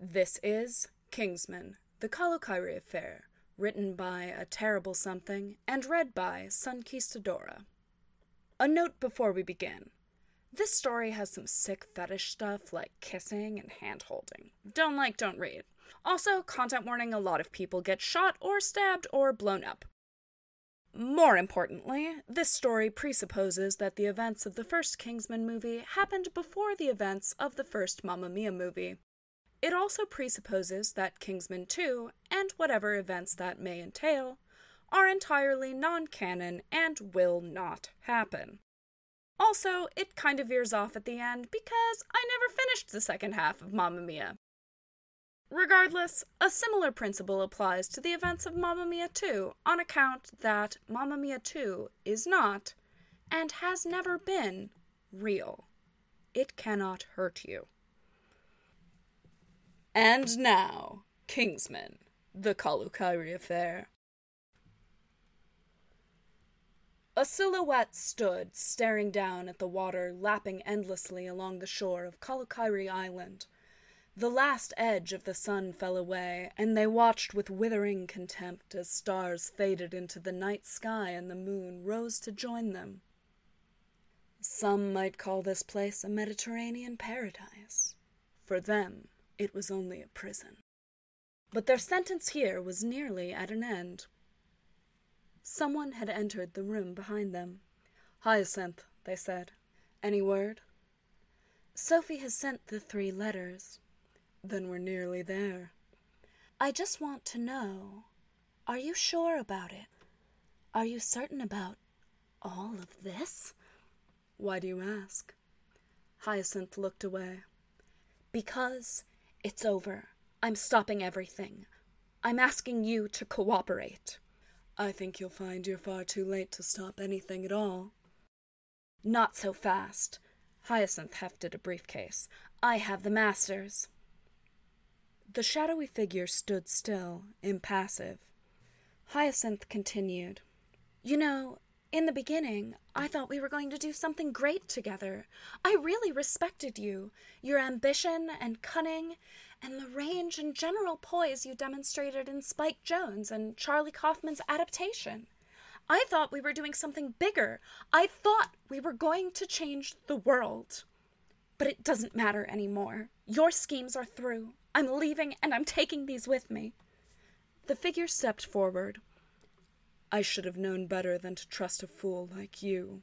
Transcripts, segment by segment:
This is Kingsman, The Kalokairi Affair, written by A Terrible Something and read by Sunkeistadora. A note before we begin. This story has some sick fetish stuff like kissing and hand-holding. Don't like, don't read. Also, content warning, a lot of people get shot or stabbed or blown up. More importantly, this story presupposes that the events of the first Kingsman movie happened before the events of the first Mamma Mia movie. It also presupposes that Kingsman 2, and whatever events that may entail, are entirely non-canon and will not happen. Also, it kind of veers off at the end because I never finished the second half of Mamma Mia. Regardless, a similar principle applies to the events of Mamma Mia 2 on account that Mamma Mia 2 is not, and has never been, real. It cannot hurt you. And now, Kingsman, The Kalokairi Affair. A silhouette stood, staring down at the water lapping endlessly along the shore of Kalokairi Island. The last edge of the sun fell away, and they watched with withering contempt as stars faded into the night sky and the moon rose to join them. Some might call this place a Mediterranean paradise. For them, it was only a prison. But their sentence here was nearly at an end. Someone had entered the room behind them. "Hyacinth," they said. "Any word?" "Sophie has sent the 3 letters. "Then we're nearly there." "I just want to know, are you sure about it? Are you certain about all of this?" "Why do you ask?" Hyacinth looked away. "Because it's over. I'm stopping everything. I'm asking you to cooperate." "I think you'll find you're far too late to stop anything at all." "Not so fast." Hyacinth hefted a briefcase. "I have the masters." The shadowy figure stood still, impassive. Hyacinth continued. "You know, in the beginning, I thought we were going to do something great together. I really respected you, your ambition and cunning, and the range and general poise you demonstrated in Spike Jonze and Charlie Kaufman's adaptation. I thought we were doing something bigger. I thought we were going to change the world. But it doesn't matter anymore. Your schemes are through. I'm leaving, and I'm taking these with me." The figure stepped forward. "I should have known better than to trust a fool like you."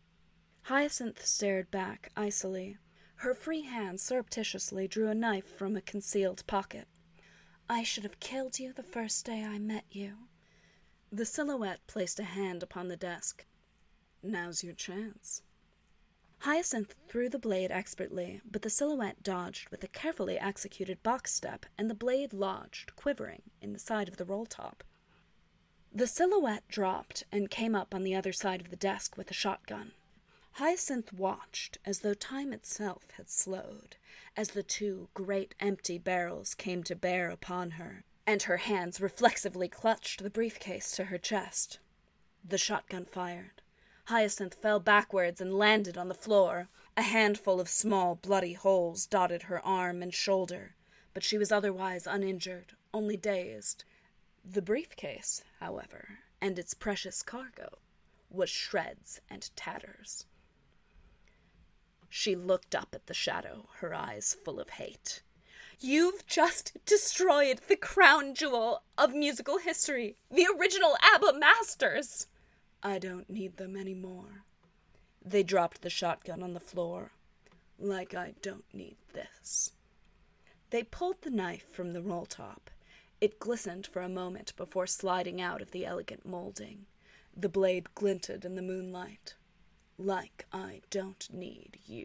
Hyacinth stared back, icily. Her free hand surreptitiously drew a knife from a concealed pocket. "I should have killed you the first day I met you." The silhouette placed a hand upon the desk. "Now's your chance." Hyacinth threw the blade expertly, but the silhouette dodged with a carefully executed box step, and the blade lodged, quivering, in the side of the roll top. The silhouette dropped and came up on the other side of the desk with a shotgun. Hyacinth watched as though time itself had slowed, as the 2 great empty barrels came to bear upon her, and her hands reflexively clutched the briefcase to her chest. The shotgun fired. Hyacinth fell backwards and landed on the floor. A handful of small, bloody holes dotted her arm and shoulder, but she was otherwise uninjured, only dazed. The briefcase, however, and its precious cargo, was shreds and tatters. She looked up at the shadow, her eyes full of hate. "You've just destroyed the crown jewel of musical history, the original ABBA masters!" "I don't need them anymore." They dropped the shotgun on the floor. "Like I don't need this." They pulled the knife from the roll top. It glistened for a moment before sliding out of the elegant molding. The blade glinted in the moonlight. "Like I don't need you."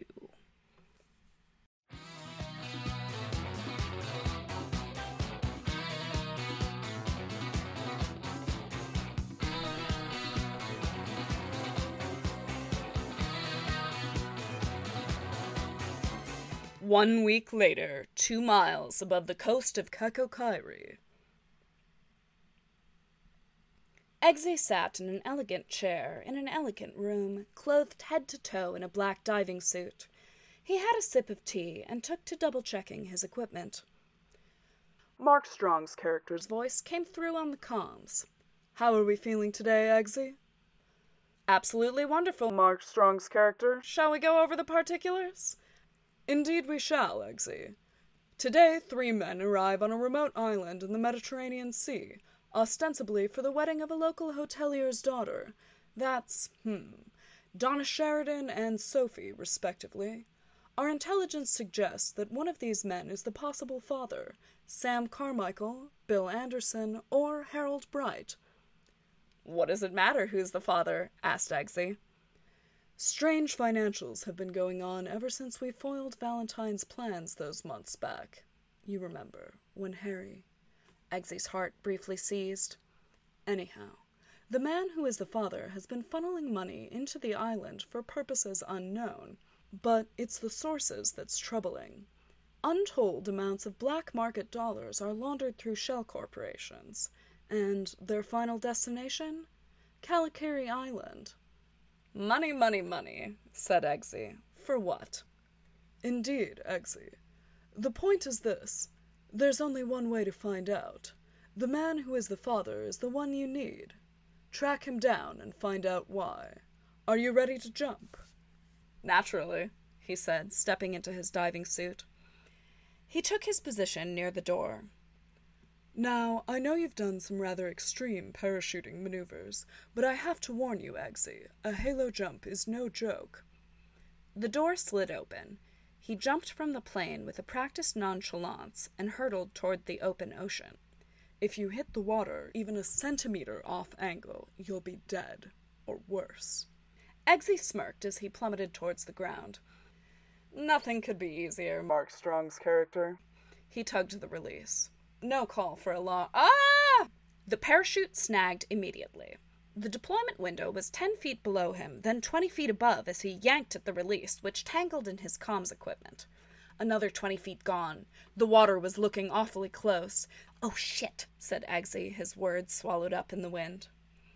One week later, 2 miles above the coast of Kalokairi. Eggsy sat in an elegant chair in an elegant room, clothed head to toe in a black diving suit. He had a sip of tea and took to double-checking his equipment. Mark Strong's character's voice came through on the comms. How are we feeling today, Eggsy? Absolutely wonderful, Mark Strong's character. Shall we go over the particulars? Indeed we shall, Eggsy. Today 3 men arrive on a remote island in the Mediterranean Sea, ostensibly for the wedding of a local hotelier's daughter. That's, Donna Sheridan and Sophie, respectively. Our intelligence suggests that one of these men is the possible father, Sam Carmichael, Bill Anderson, or Harold Bright. What does it matter who's the father? Asked Eggsy. Strange financials have been going on ever since we foiled Valentine's plans those months back. You remember, when Harry... Eggsy's heart briefly seized. Anyhow, the man who is the father has been funneling money into the island for purposes unknown, but it's the sources that's troubling. Untold amounts of black market dollars are laundered through shell corporations, and their final destination? Kalikari Island. Money, money, money, said Eggsy. For what? Indeed, Eggsy. The point is this. There's only one way to find out. The man who is the father is the one you need. Track him down and find out why. Are you ready to jump? Naturally, he said, stepping into his diving suit. He took his position near the door. Now, I know you've done some rather extreme parachuting maneuvers, but I have to warn you, Eggsy, a halo jump is no joke. The door slid open. He jumped from the plane with a practiced nonchalance and hurtled toward the open ocean. If you hit the water even a centimeter off angle, you'll be dead, or worse. Eggsy smirked as he plummeted towards the ground. Nothing could be easier, Mark Strong's character. He tugged the release. No call for a law. Ah! The parachute snagged immediately. The deployment window was 10 feet below him, then 20 feet above as he yanked at the release, which tangled in his comms equipment. Another 20 feet gone. The water was looking awfully close. Oh, shit, said Eggsy, his words swallowed up in the wind.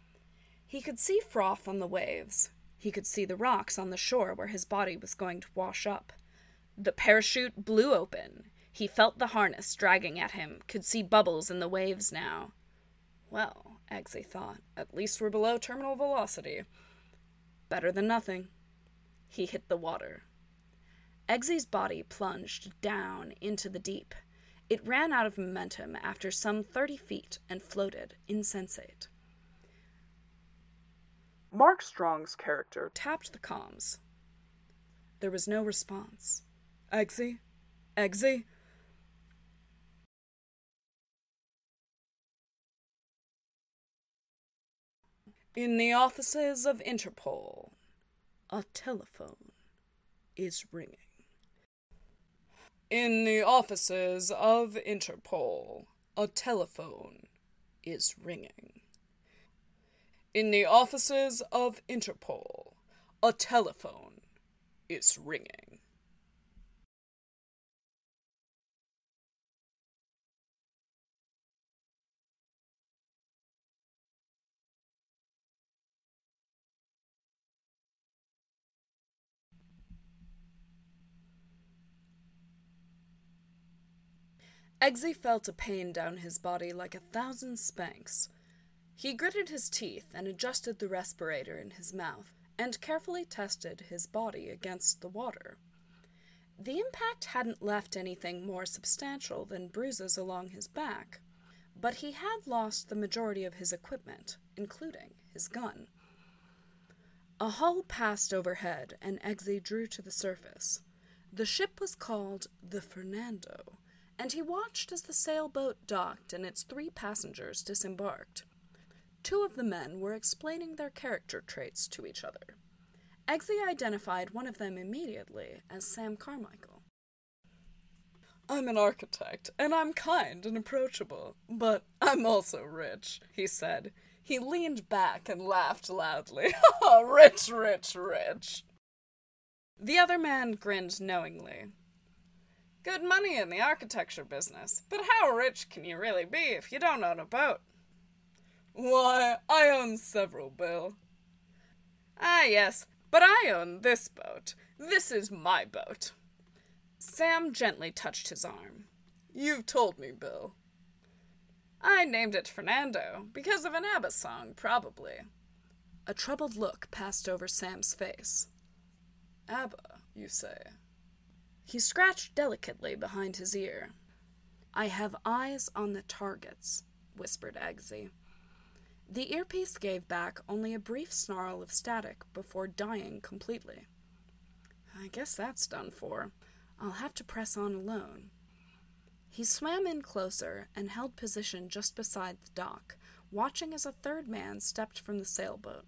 He could see froth on the waves. He could see the rocks on the shore where his body was going to wash up. The parachute blew open. He felt the harness dragging at him, could see bubbles in the waves now. Well, Eggsy thought, at least we're below terminal velocity. Better than nothing. He hit the water. Eggsy's body plunged down into the deep. It ran out of momentum after some 30 feet and floated, insensate. Mark Strong's character tapped the comms. There was no response. Eggsy? Eggsy? In the offices of Interpol, a telephone is ringing. In the offices of Interpol, a telephone is ringing. In the offices of Interpol, a telephone is ringing. Eggsy felt a pain down his body like 1,000 spanks. He gritted his teeth and adjusted the respirator in his mouth, and carefully tested his body against the water. The impact hadn't left anything more substantial than bruises along his back, but he had lost the majority of his equipment, including his gun. A hull passed overhead, and Eggsy drew to the surface. The ship was called the Fernando, and he watched as the sailboat docked and its 3 passengers disembarked. 2 of the men were explaining their character traits to each other. Eggsy identified one of them immediately as Sam Carmichael. I'm an architect, and I'm kind and approachable, but I'm also rich, he said. He leaned back and laughed loudly. Rich, rich, rich. The other man grinned knowingly. Good money in the architecture business, but how rich can you really be if you don't own a boat? Why, I own several, Bill. Ah, yes, but I own this boat. This is my boat. Sam gently touched his arm. You've told me, Bill. I named it Fernando, because of an ABBA song, probably. A troubled look passed over Sam's face. ABBA, you say? He scratched delicately behind his ear. I have eyes on the targets, whispered Eggsy. The earpiece gave back only a brief snarl of static before dying completely. I guess that's done for. I'll have to press on alone. He swam in closer and held position just beside the dock, watching as a third man stepped from the sailboat.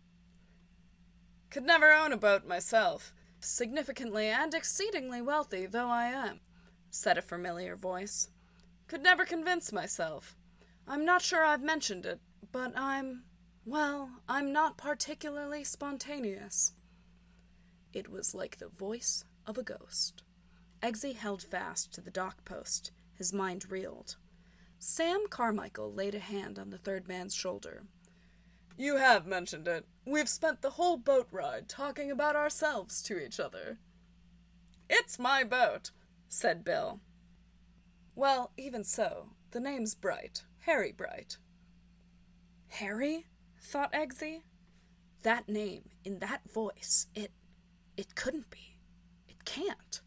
Could never own a boat myself, significantly and exceedingly wealthy though I am, said a familiar voice. Could never convince myself. I'm not sure I've mentioned it, but I'm not particularly spontaneous. It was like the voice of a ghost. Eggsy held fast to the dock post. His mind reeled. Sam Carmichael laid a hand on the third man's shoulder. You have mentioned it. We've spent the whole boat ride talking about ourselves to each other. It's my boat, said Bill. Well, even so, the name's Bright. Harry Bright. Harry? Thought Eggsy. That name, in that voice, it couldn't be. It can't.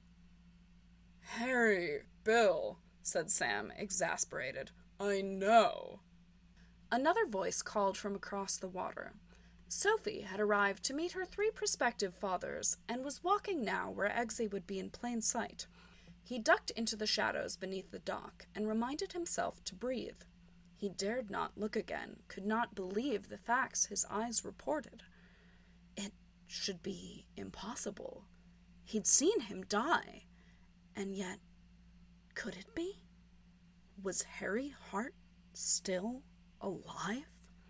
Harry, Bill, said Sam, exasperated. I know. Another voice called from across the water. Sophie had arrived to meet her 3 prospective fathers and was walking now where Eggsy would be in plain sight. He ducked into the shadows beneath the dock and reminded himself to breathe. He dared not look again, could not believe the facts his eyes reported. It should be impossible. He'd seen him die. And yet, could it be? Was Harry Hart still alive?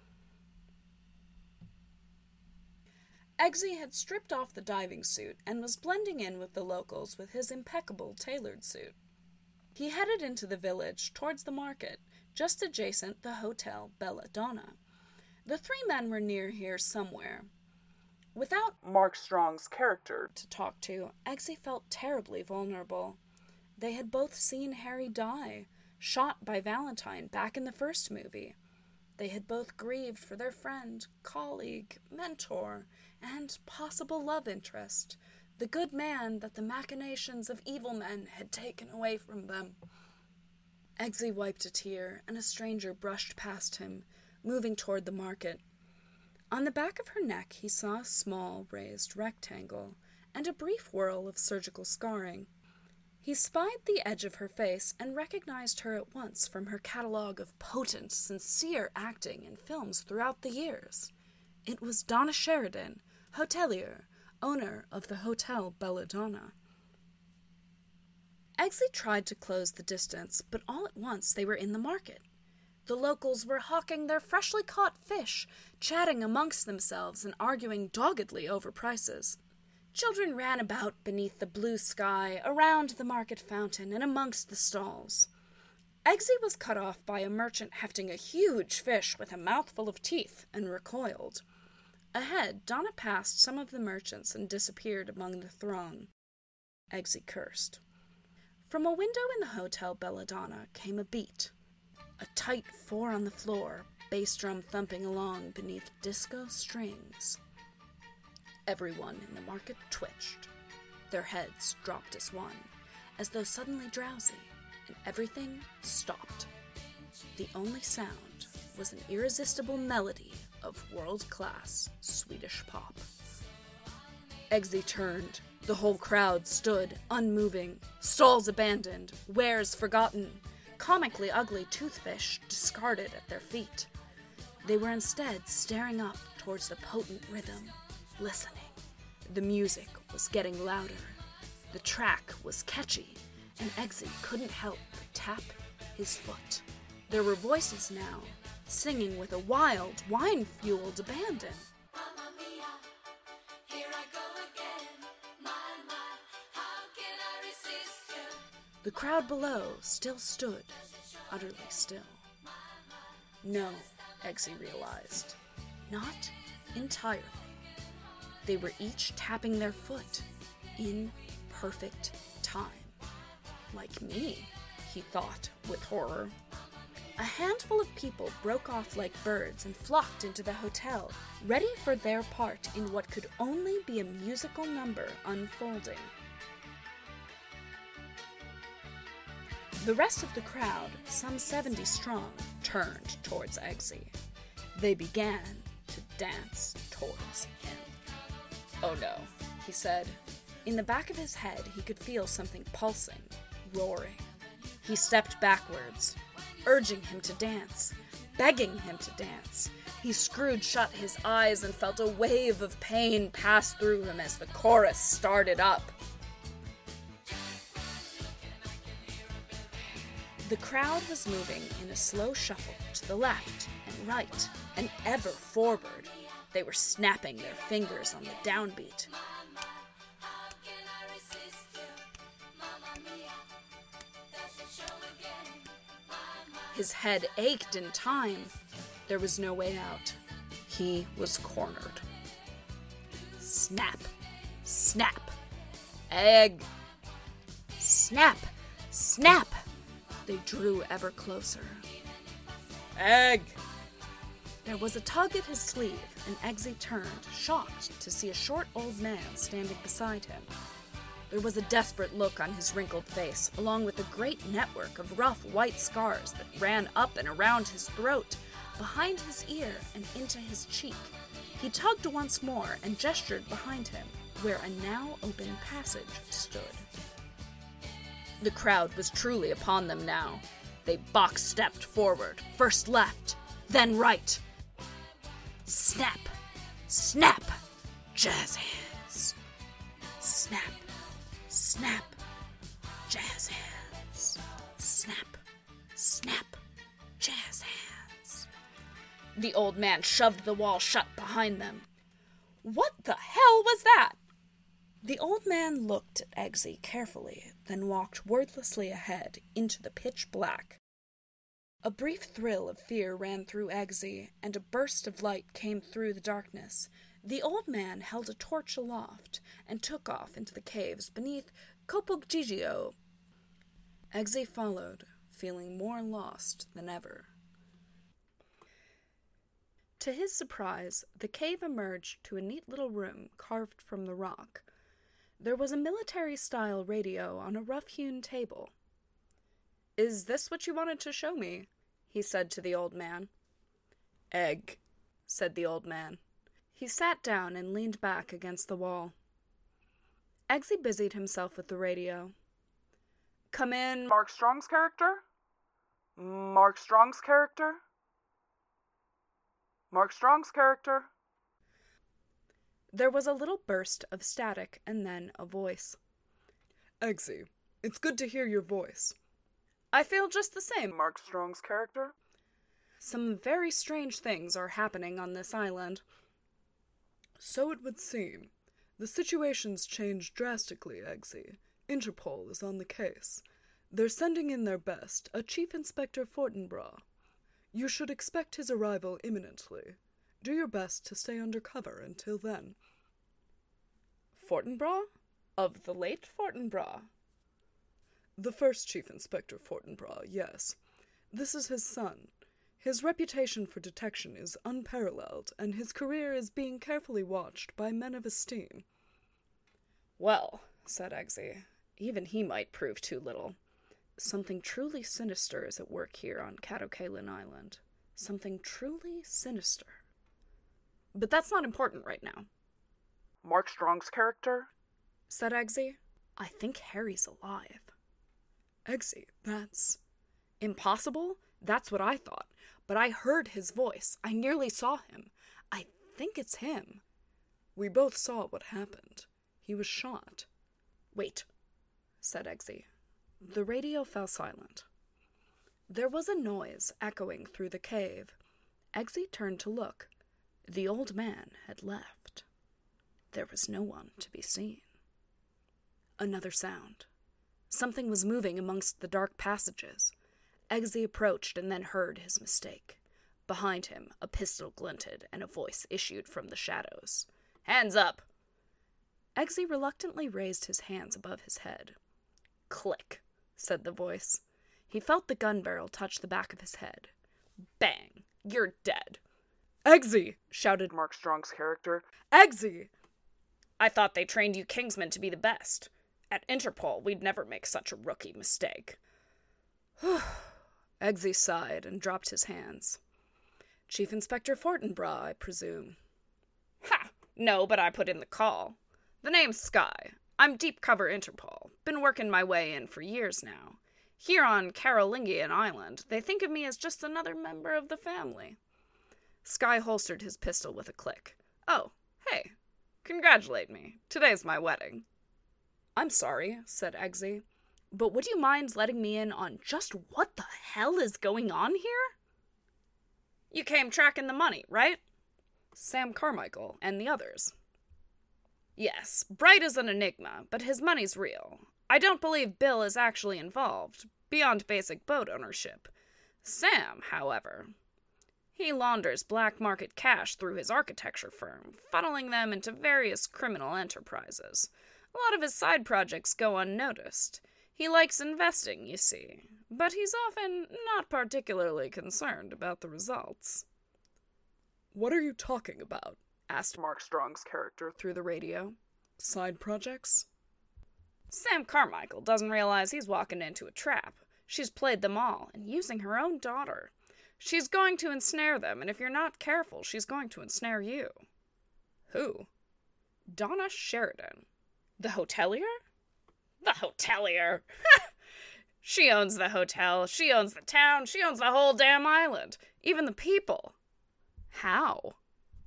Eggsy had stripped off the diving suit and was blending in with the locals with his impeccable tailored suit. He headed into the village towards the market, just adjacent the Hotel Belladonna. The 3 men were near here somewhere. Without Mark Strong's character to talk to, Eggsy felt terribly vulnerable. They had both seen Harry die, shot by Valentine back in the first movie. They had both grieved for their friend, colleague, mentor, and possible love interest, the good man that the machinations of evil men had taken away from them. Eggsy wiped a tear, and a stranger brushed past him, moving toward the market. On the back of her neck he saw a small, raised rectangle, and a brief whirl of surgical scarring. He spied the edge of her face and recognized her at once from her catalogue of potent, sincere acting in films throughout the years. It was Donna Sheridan, hotelier, owner of the Hotel Belladonna. Eggsy tried to close the distance, but all at once they were in the market. The locals were hawking their freshly caught fish, chatting amongst themselves and arguing doggedly over prices. Children ran about beneath the blue sky, around the market fountain, and amongst the stalls. Eggsy was cut off by a merchant hefting a huge fish with a mouthful of teeth, and recoiled. Ahead, Donna passed some of the merchants and disappeared among the throng. Eggsy cursed. From a window in the Hotel Belladonna came a beat. A tight 4 on the floor, bass drum thumping along beneath disco strings. Everyone in the market twitched. Their heads dropped as one, as though suddenly drowsy, and everything stopped. The only sound was an irresistible melody of world-class Swedish pop. Eggsy turned. The whole crowd stood, unmoving, stalls abandoned, wares forgotten, comically ugly toothfish discarded at their feet. They were instead staring up towards the potent rhythm, listening. The music was getting louder. The track was catchy, and Eggsy couldn't help but tap his foot. There were voices now, singing with a wild, wine-fueled abandon. Mamma mia, here I go again. My, how can I resist you? The crowd below still stood, utterly still. No, Eggsy realized, not entirely. They were each tapping their foot in perfect time. Like me, he thought with horror. A handful of people broke off like birds and flocked into the hotel, ready for their part in what could only be a musical number unfolding. The rest of the crowd, some 70 strong, turned towards Eggsy. They began to dance towards him. "Oh no," he said. In the back of his head, he could feel something pulsing, roaring. He stepped backwards, urging him to dance, begging him to dance. He screwed shut his eyes and felt a wave of pain pass through him as the chorus started up. The crowd was moving in a slow shuffle to the left and right and ever forward. They were snapping their fingers on the downbeat. How can I resist you? Mamma mia, that's the show again. My. His head ached in time. There was no way out. He was cornered. Snap, snap, egg. Snap, snap. They drew ever closer. Egg! There was a tug at his sleeve, and Eggsy turned, shocked to see a short old man standing beside him. There was a desperate look on his wrinkled face, along with a great network of rough white scars that ran up and around his throat, behind his ear, and into his cheek. He tugged once more and gestured behind him, where a now open passage stood. The crowd was truly upon them now. They box-stepped forward, first left, then right. Snap, snap, jazz hands. Snap, snap, jazz hands. Snap, snap, jazz hands. The old man shoved the wall shut behind them. What the hell was that? The old man looked at Eggsy carefully, then walked wordlessly ahead into the pitch black. A brief thrill of fear ran through Eggsy, and a burst of light came through the darkness. The old man held a torch aloft and took off into the caves beneath Kopogigio. Eggsy followed, feeling more lost than ever. To his surprise, the cave emerged to a neat little room carved from the rock. There was a military-style radio on a rough-hewn table. "Is this what you wanted to show me?" he said to the old man. "Egg," said the old man. He sat down and leaned back against the wall. Eggsy busied himself with the radio. "Come in, Mark Strong's character? Mark Strong's character? Mark Strong's character?" There was a little burst of static and then a voice. "Eggsy, it's good to hear your voice. "I feel just the same. Mark Strong's character?" Some very strange things are happening on this island." "So it would seem. The situation's changed drastically, Eggsy. Interpol is on the case. They're sending in their best, a Chief Inspector Fortinbras. You should expect his arrival imminently. Do your best to stay under cover until then." Fortinbras? Of the late Fortinbras? "The first Chief Inspector Fortinbras, yes. This is his son. His reputation for detection is unparalleled, and his career is being carefully watched by men of esteem." "Well," said Eggsy, "even he might prove too little. Something truly sinister is at work here on Catocalan Island. Something truly sinister. But that's not important right now." "Mark Strong's character?" said Eggsy. "I think Harry's alive." "Eggsy, that's..." "Impossible? That's what I thought. But I heard his voice. I nearly saw him. I think it's him." "We both saw what happened. He was shot." "Wait," said Eggsy. The radio fell silent. There was a noise echoing through the cave. Eggsy turned to look. The old man had left. There was no one to be seen. Another sound. Something was moving amongst the dark passages. Eggsy approached and then heard his mistake. Behind him, a pistol glinted and a voice issued from the shadows. "Hands up!" Eggsy reluctantly raised his hands above his head. "Click," said the voice. He felt the gun barrel touch the back of his head. Bang! You're dead. Eggsy! Shouted Mark Strong's character. Eggsy! I thought they trained you Kingsmen to be the best. At Interpol, we'd never make such a rookie mistake. Eggsy sighed and dropped his hands. Chief Inspector Fortinbras, I presume. Ha! No, but I put in the call. The name's Skye. I'm Deep Cover Interpol. Been working my way in for years now. Here on Carolingian Island, they think of me as just another member of the family. Skye holstered his pistol with a click. Oh, hey. Congratulate me. Today's my wedding. I'm sorry, said Eggsy, but would you mind letting me in on just what the hell is going on here? You came tracking the money, right? Sam Carmichael and the others. Yes, Bright is an enigma, but his money's real. I don't believe Bill is actually involved, beyond basic boat ownership. Sam, however, he launders black market cash through his architecture firm, funneling them into various criminal enterprises. A lot of his side projects go unnoticed. He likes investing, you see, but he's often not particularly concerned about the results. What are you talking about? Asked Mark Strong's character through the radio. Side projects? Sam Carmichael doesn't realize he's walking into a trap. She's played them all, and using her own daughter. She's going to ensnare them, and if you're not careful, she's going to ensnare you. Who? Donna Sheridan. The hotelier? The hotelier! She owns the hotel, she owns the town, she owns the whole damn island. Even the people. How?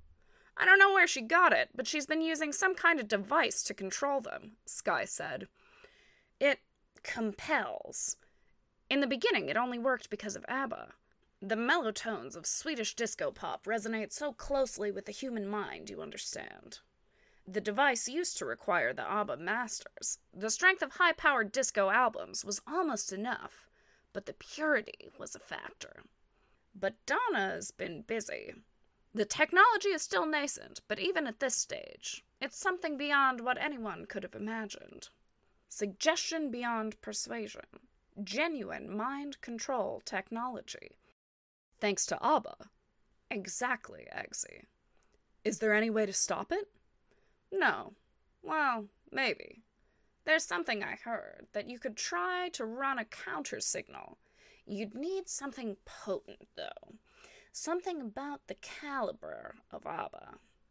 I don't know where she got it, but she's been using some kind of device to control them, Skye said. It compels. In the beginning, it only worked because of ABBA. The mellow tones of Swedish disco pop resonate so closely with the human mind, you understand. The device used to require the ABBA masters. The strength of high-powered disco albums was almost enough, but the purity was a factor. But Donna's been busy. The technology is still nascent, but even at this stage, it's something beyond what anyone could have imagined. Suggestion beyond persuasion. Genuine mind control technology. Thanks to ABBA. Exactly, Eggsy. Is there any way to stop it? No. Well, maybe. There's something I heard, that you could try to run a counter-signal. You'd need something potent, though. Something about the caliber of ABBA.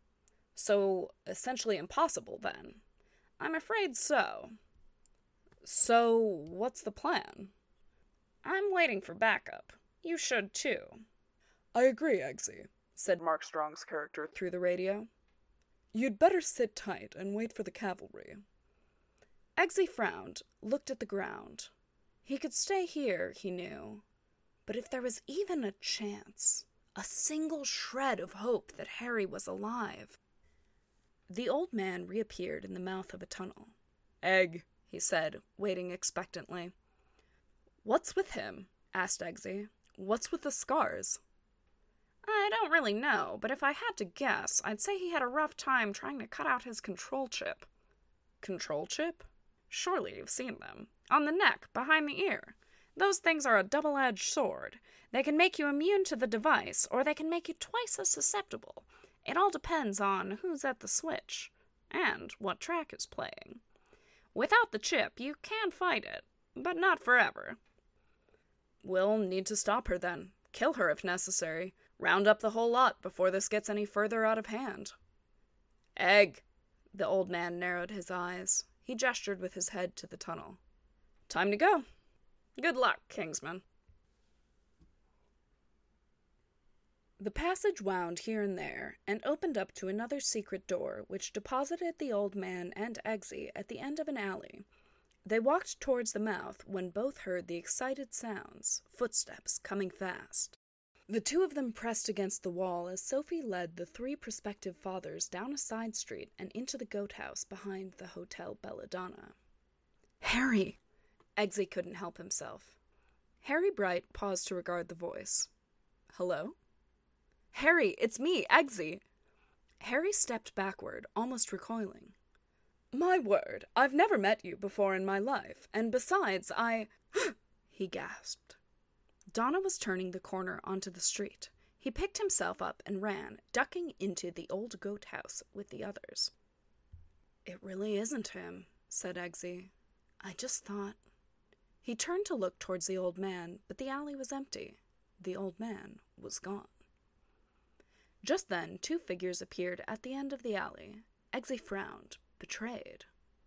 So, essentially impossible, then? I'm afraid so. So, what's the plan? I'm waiting for backup. You should, too. I agree, Eggsy, said Mark Strong's character through the radio. You'd better sit tight and wait for the cavalry. Eggsy frowned, looked at the ground. He could stay here, he knew. But if there was even a chance, a single shred of hope that Harry was alive. The old man reappeared in the mouth of a tunnel. Egg, he said, waiting expectantly. What's with him? Asked Eggsy. What's with the scars? I don't really know, but if I had to guess, I'd say he had a rough time trying to cut out his control chip. Control chip? Surely you've seen them. On the neck, behind the ear. Those things are a double-edged sword. They can make you immune to the device, or they can make you twice as susceptible. It all depends on who's at the switch, and what track is playing. Without the chip, you can fight it, but not forever. We'll need to stop her then. Kill her if necessary. Round up the whole lot before this gets any further out of hand. Egg! The old man narrowed his eyes. He gestured with his head to the tunnel. Time to go. Good luck, Kingsman. The passage wound here and there, and opened up to another secret door, which deposited the old man and Eggsy at the end of an alley. They walked towards the mouth when both heard the excited sounds, footsteps coming fast. The two of them pressed against the wall as Sophie led the three prospective fathers down a side street and into the goat house behind the Hotel Belladonna. Harry! Eggsy couldn't help himself. Harry Bright paused to regard the voice. Hello? Harry, it's me, Eggsy! Harry stepped backward, almost recoiling. My word, I've never met you before in my life, and besides, he gasped. Donna was turning the corner onto the street. He picked himself up and ran, ducking into the old goat house with the others. "It really isn't him," said Eggsy. "I just thought—" He turned to look towards the old man, but the alley was empty. The old man was gone. Just then, 2 figures appeared at the end of the alley. Eggsy frowned, betrayed.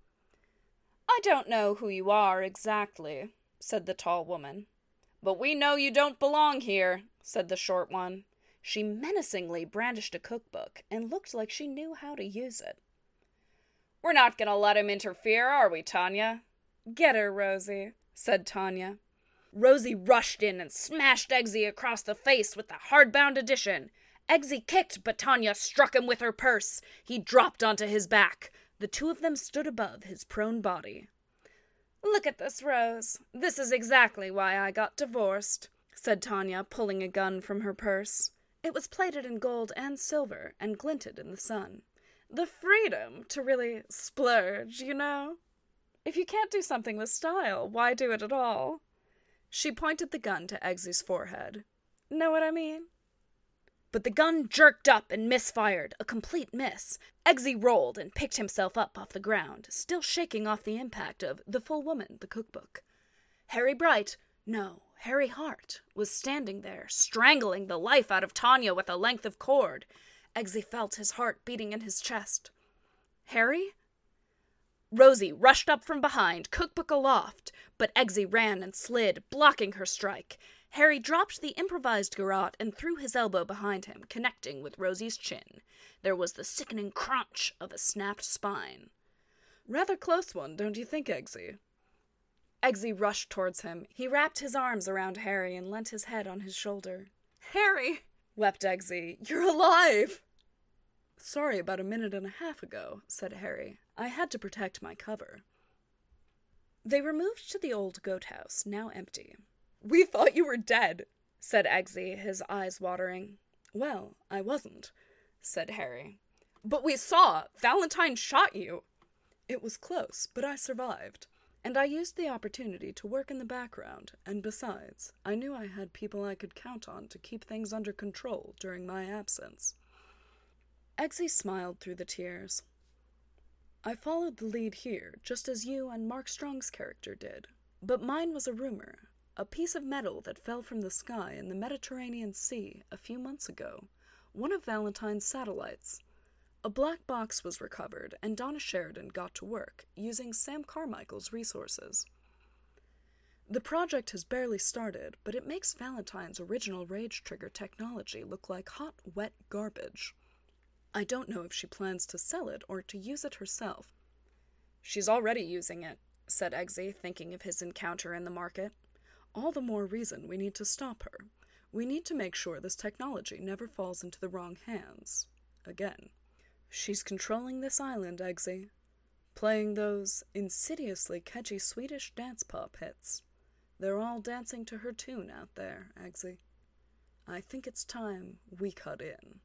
"I don't know who you are exactly," said the tall woman. "But we know you don't belong here," said the short one. She menacingly brandished a cookbook and looked like she knew how to use it. "We're not going to let him interfere, are we, Tanya?" "Get her, Rosie," said Tanya. Rosie rushed in and smashed Eggsy across the face with the hardbound edition. Eggsy kicked, but Tanya struck him with her purse. He dropped onto his back. The 2 of them stood above his prone body. "Look at this, Rose. This is exactly why I got divorced," said Tanya, pulling a gun from her purse. It was plated in gold and silver and glinted in the sun. "The freedom to really splurge, you know? If you can't do something with style, why do it at all?" She pointed the gun to Eggsy's forehead. "Know what I mean?" But the gun jerked up and misfired, a complete miss. Eggsy rolled and picked himself up off the ground, still shaking off the impact of The Full Woman, the cookbook. Harry Bright, no, Harry Hart, was standing there, strangling the life out of Tanya with a length of cord. Eggsy felt his heart beating in his chest. "Harry?" Rosie rushed up from behind, cookbook aloft, but Eggsy ran and slid, blocking her strike. Harry dropped the improvised garrote and threw his elbow behind him, connecting with Rosie's chin. There was the sickening crunch of a snapped spine. "Rather close one, don't you think, Eggsy?" Eggsy rushed towards him. He wrapped his arms around Harry and leant his head on his shoulder. "Harry!" wept Eggsy. "You're alive!" "Sorry about a minute and a half ago," said Harry. "I had to protect my cover." They removed to the old goat house, now empty. "We thought you were dead," said Eggsy, his eyes watering. "Well, I wasn't," said Harry. "But we saw! Valentine shot you!" "It was close, but I survived. And I used the opportunity to work in the background, and besides, I knew I had people I could count on to keep things under control during my absence." Eggsy smiled through the tears. "I followed the lead here, just as you and Mark Strong's character did. But mine was a rumor, a piece of metal that fell from the sky in the Mediterranean Sea a few months ago, one of Valentine's satellites. A black box was recovered, and Donna Sheridan got to work, using Sam Carmichael's resources. The project has barely started, but it makes Valentine's original Rage Trigger technology look like hot, wet garbage. I don't know if she plans to sell it or to use it herself." "She's already using it," said Eggsy, thinking of his encounter in the market. "All the more reason we need to stop her. We need to make sure this technology never falls into the wrong hands. Again. She's controlling this island, Eggsy. Playing those insidiously catchy Swedish dance pop hits. They're all dancing to her tune out there, Eggsy. I think it's time we cut in."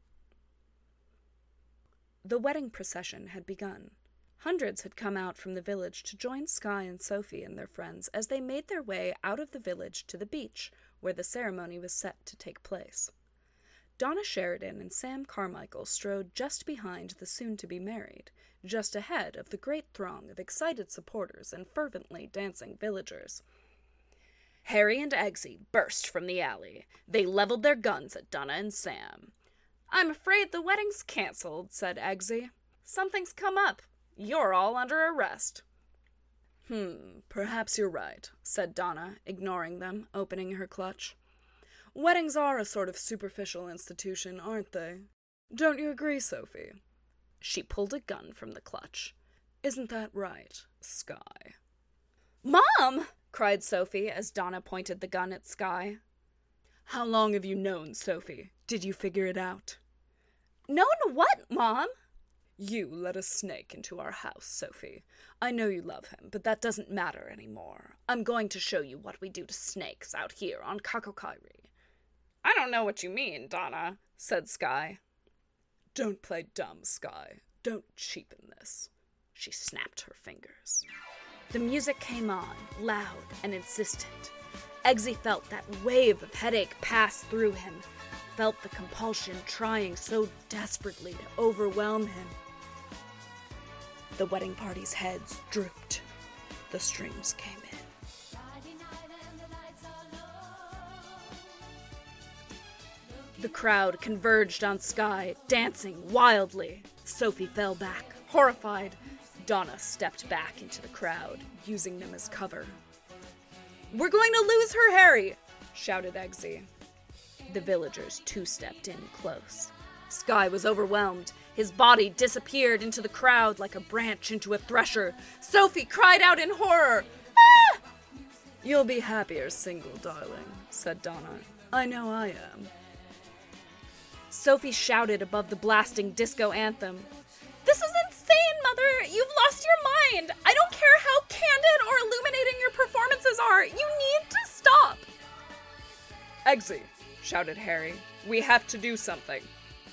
The wedding procession had begun. Hundreds had come out from the village to join Skye and Sophie and their friends as they made their way out of the village to the beach, where the ceremony was set to take place. Donna Sheridan and Sam Carmichael strode just behind the soon-to-be-married, just ahead of the great throng of excited supporters and fervently dancing villagers. Harry and Eggsy burst from the alley. They leveled their guns at Donna and Sam. "I'm afraid the wedding's canceled," said Eggsy. "Something's come up. You're all under arrest." Perhaps you're right," said Donna, ignoring them, opening her clutch. "Weddings are a sort of superficial institution, aren't they? Don't you agree, Sophie?" She pulled a gun from the clutch. "Isn't that right, Skye?" "Mom!" cried Sophie as Donna pointed the gun at Skye. "How long have you known, Sophie? Did you figure it out?" "Known what, Mom?" "You let a snake into our house, Sophie. I know you love him, but that doesn't matter anymore. I'm going to show you what we do to snakes out here on Kakokairi." "I don't know what you mean, Donna," said Skye. "Don't play dumb, Skye. Don't cheapen this." She snapped her fingers. The music came on, loud and insistent. Eggsy felt that wave of headache pass through him, felt the compulsion trying so desperately to overwhelm him. The wedding party's heads drooped. The streams came in. Friday night and the lights are low. The crowd converged on Sky, dancing wildly. Sophie fell back, horrified. Donna stepped back into the crowd, using them as cover. "We're going to lose her, Harry!" shouted Eggsy. The villagers two-stepped in close. Sky was overwhelmed. His body disappeared into the crowd like a branch into a thresher. Sophie cried out in horror. "Ah!" "You'll be happier single, darling," said Donna. "I know I am." Sophie shouted above the blasting disco anthem. "This is insane, Mother! You've lost your mind! I don't care how candid or illuminating your performances are! You need to stop!" "Eggsy," shouted Harry, "we have to do something."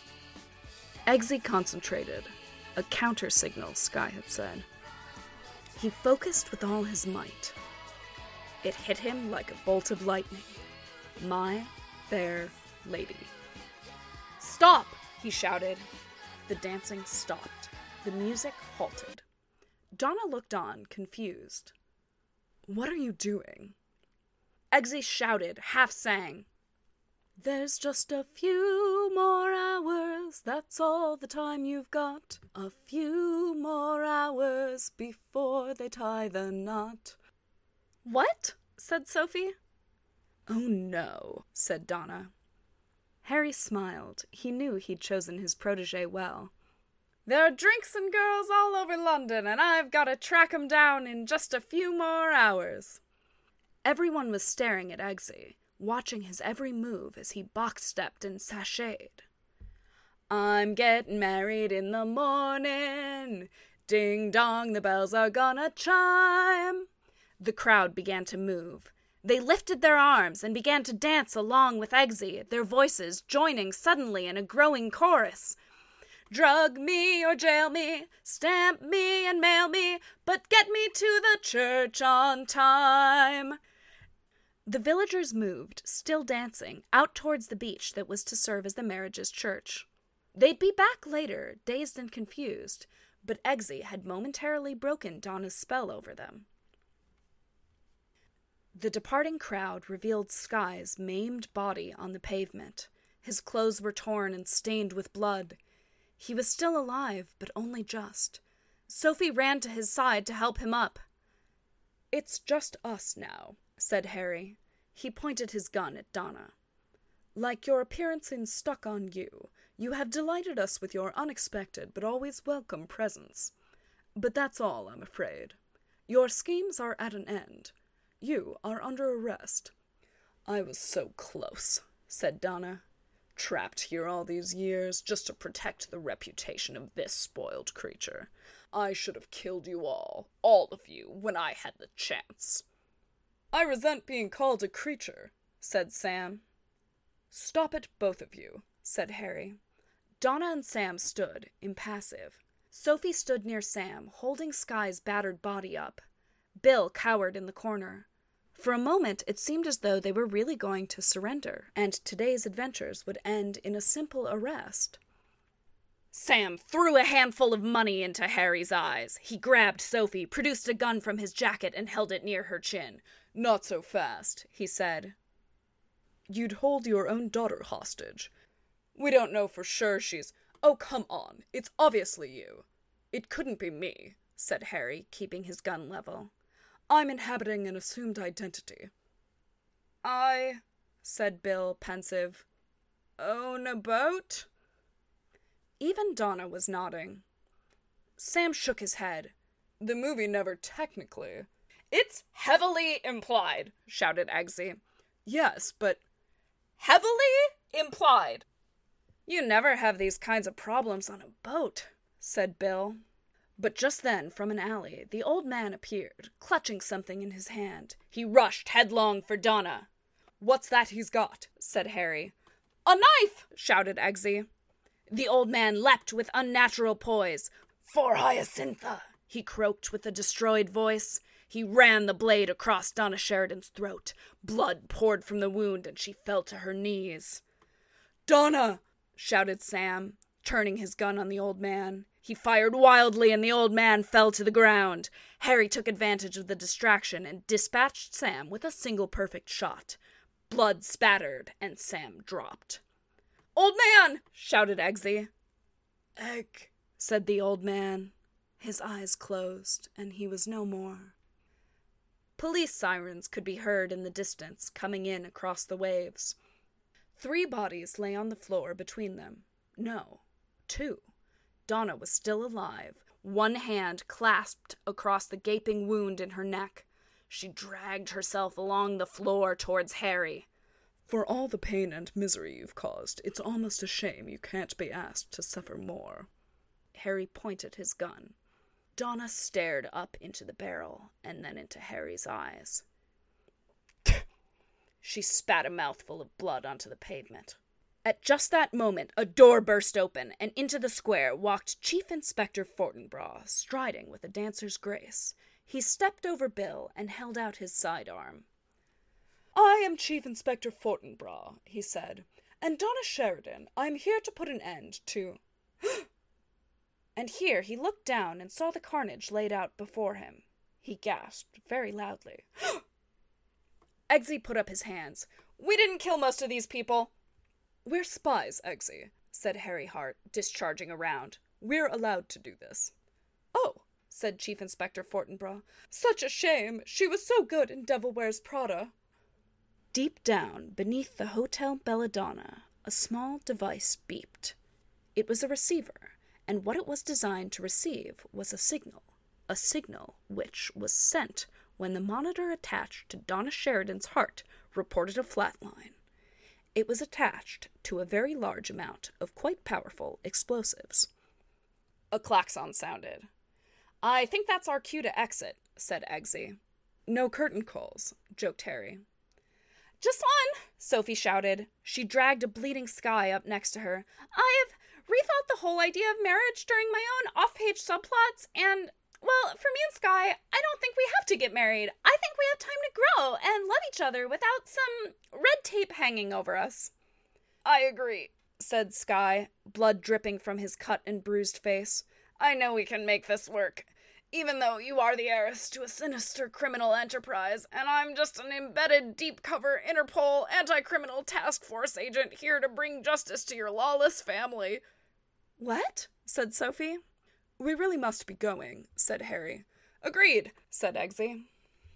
Eggsy concentrated. A counter-signal, Sky had said. He focused with all his might. It hit him like a bolt of lightning. My fair lady. "Stop!" he shouted. The dancing stopped. The music halted. Donna looked on, confused. "What are you doing?" Eggsy shouted, half sang. "There's just a few more hours, that's all the time you've got. A few more hours before they tie the knot." "What?" said Sophie. "Oh no," said Donna. Harry smiled. He knew he'd chosen his protege well. "There are drinks and girls all over London, and I've got to track 'em down in just a few more hours." Everyone was staring at Eggsy, watching his every move as he box-stepped and sashayed. "I'm getting married in the morning. Ding-dong, the bells are gonna chime." The crowd began to move. They lifted their arms and began to dance along with Eggsy, their voices joining suddenly in a growing chorus. "Drug me or jail me, stamp me and mail me, but get me to the church on time." The villagers moved, still dancing, out towards the beach that was to serve as the marriage's church. They'd be back later, dazed and confused, but Eggsy had momentarily broken Donna's spell over them. The departing crowd revealed Sky's maimed body on the pavement. His clothes were torn and stained with blood. He was still alive, but only just. Sophie ran to his side to help him up. "It's just us now," said Harry. He pointed his gun at Donna. "Like your appearance in Stuck on You, you have delighted us with your unexpected but always welcome presence. But that's all, I'm afraid. Your schemes are at an end. You are under arrest." "I was so close," said Donna. "Trapped here all these years just to protect the reputation of this spoiled creature. I should have killed you all of you, when I had the chance." "I resent being called a creature," said Sam. "Stop it, both of you," said Harry. Donna and Sam stood, impassive. Sophie stood near Sam, holding Sky's battered body up. Bill cowered in the corner. For a moment, it seemed as though they were really going to surrender, and today's adventures would end in a simple arrest. Sam threw a handful of money into Harry's eyes. He grabbed Sophie, produced a gun from his jacket, and held it near her chin. "Not so fast," he said. "You'd hold your own daughter hostage. We don't know for sure she's—" "Oh, come on. It's obviously you." "It couldn't be me," said Harry, keeping his gun level. "I'm inhabiting an assumed identity." "I," said Bill, pensive, "own a boat?" Even Donna was nodding. Sam shook his head. "The movie never technically—" "It's heavily implied," shouted Eggsy. "Yes, but—" "Heavily implied." "You never have these kinds of problems on a boat," said Bill. But just then, from an alley, the old man appeared, clutching something in his hand. He rushed headlong for Donna. "What's that he's got?" said Harry. "A knife!" shouted Eggsy. The old man leapt with unnatural poise. "For Hyacintha!" he croaked with a destroyed voice. He ran the blade across Donna Sheridan's throat. Blood poured from the wound, and she fell to her knees. "Donna!" shouted Sam, turning his gun on the old man. He fired wildly, and the old man fell to the ground. Harry took advantage of the distraction and dispatched Sam with a single perfect shot. Blood spattered, and Sam dropped. "Old man!" shouted Eggsy. "Egg," said the old man. His eyes closed, and he was no more. Police sirens could be heard in the distance, coming in across the waves. 3 bodies lay on the floor between them. No, 2. Donna was still alive, one hand clasped across the gaping wound in her neck. She dragged herself along the floor towards Harry. "For all the pain and misery you've caused, it's almost a shame you can't be asked to suffer more." Harry pointed his gun. Donna stared up into the barrel and then into Harry's eyes. She spat a mouthful of blood onto the pavement. At just that moment, a door burst open, and into the square walked Chief Inspector Fortinbras, striding with a dancer's grace. He stepped over Bill and held out his sidearm. "I am Chief Inspector Fortinbras," he said, "and Donna Sheridan, I'm here to put an end to—" And here he looked down and saw the carnage laid out before him. He gasped very loudly. Eggsy put up his hands. "We didn't kill most of these people." "We're spies, Eggsy," said Harry Hart, discharging a round. "We're allowed to do this." "Oh," said Chief Inspector Fortinbras. "Such a shame. She was so good in Devil Wears Prada." Deep down, beneath the Hotel Belladonna, a small device beeped. It was a receiver, and what it was designed to receive was a signal which was sent when the monitor attached to Donna Sheridan's heart reported a flat line. It was attached to a very large amount of quite powerful explosives. A klaxon sounded. "I think that's our cue to exit," said Eggsy. "No curtain calls," joked Harry. "Just one," Sophie shouted. She dragged a bleeding Skye up next to her. "I have rethought the whole idea of marriage during my own off-page subplots, and, well, for me and Skye, I don't think we have to get married. I think we have time to grow and love each other without some red tape hanging over us." "I agree," said Skye, blood dripping from his cut and bruised face. "I know we can make this work, even though you are the heiress to a sinister criminal enterprise, and I'm just an embedded deep-cover Interpol anti-criminal task force agent here to bring justice to your lawless family." "What?" said Sophie. "We really must be going," said Harry. "Agreed," said Eggsy.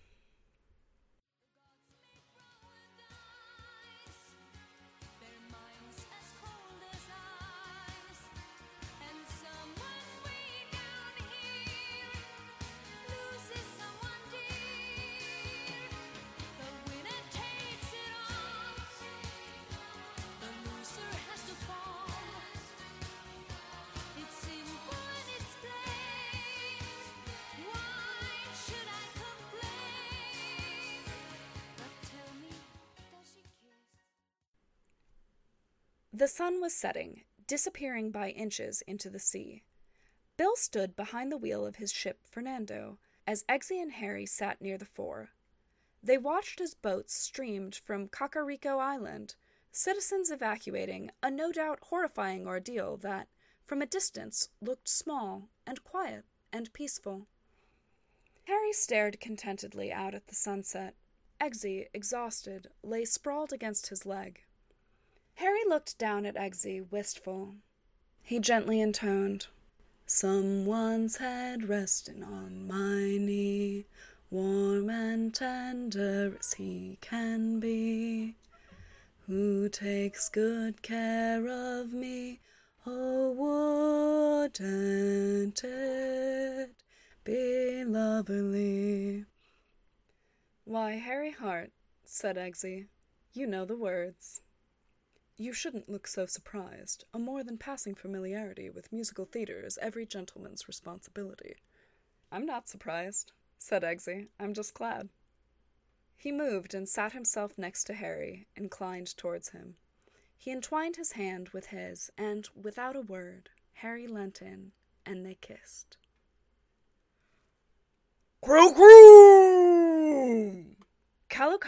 The sun was setting, disappearing by inches into the sea. Bill stood behind the wheel of his ship Fernando, as Eggsy and Harry sat near the fore. They watched as boats streamed from Cacarico Island, citizens evacuating a no doubt horrifying ordeal that, from a distance, looked small and quiet and peaceful. Harry stared contentedly out at the sunset. Eggsy, exhausted, lay sprawled against his leg. Harry looked down at Eggsy, wistful. He gently intoned, "Someone's head resting on my knee, warm and tender as he can be, who takes good care of me, oh, wouldn't it be lovely?" "Why, Harry Hart," said Eggsy, "you know the words." "You shouldn't look so surprised. A more than passing familiarity with musical theatre is every gentleman's responsibility." "I'm not surprised," said Eggsy. "I'm just glad." He moved and sat himself next to Harry, inclined towards him. He entwined his hand with his, and, without a word, Harry leant in, and they kissed. "Crow, crow!"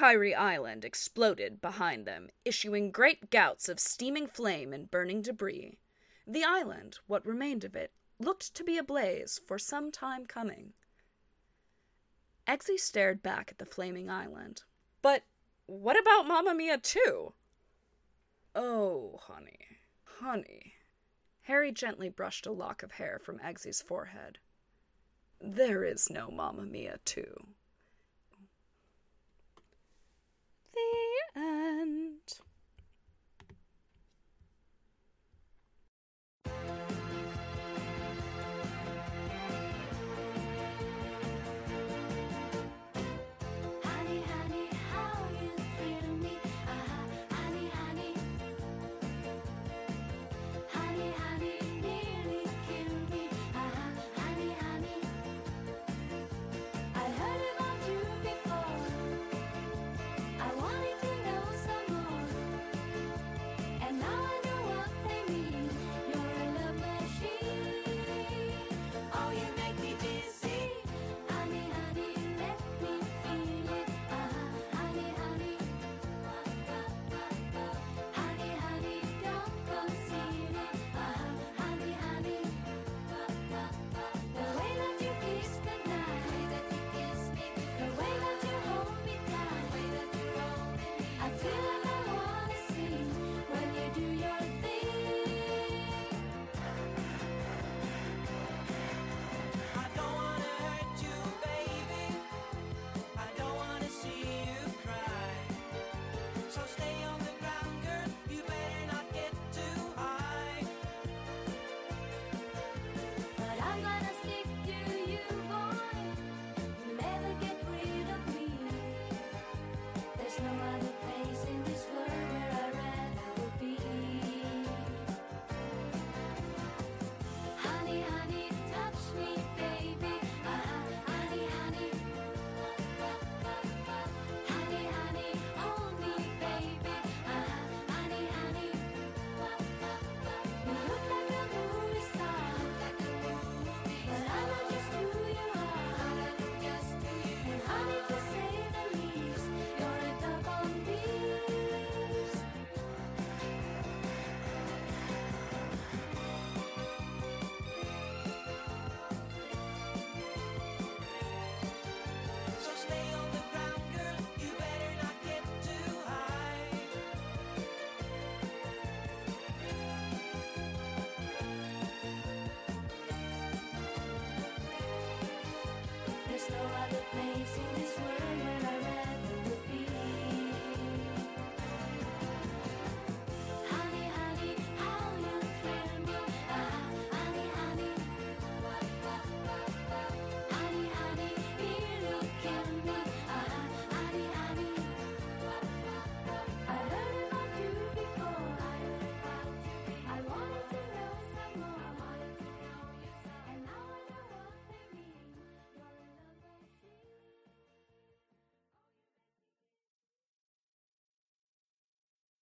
Kalakairi Island exploded behind them, issuing great gouts of steaming flame and burning debris. The island, what remained of it, looked to be ablaze for some time coming. Eggsy stared back at the flaming island. But what about Mamma Mia too? Oh, honey. Harry gently brushed a lock of hair from Eggsy's forehead. There is no Mamma Mia 2.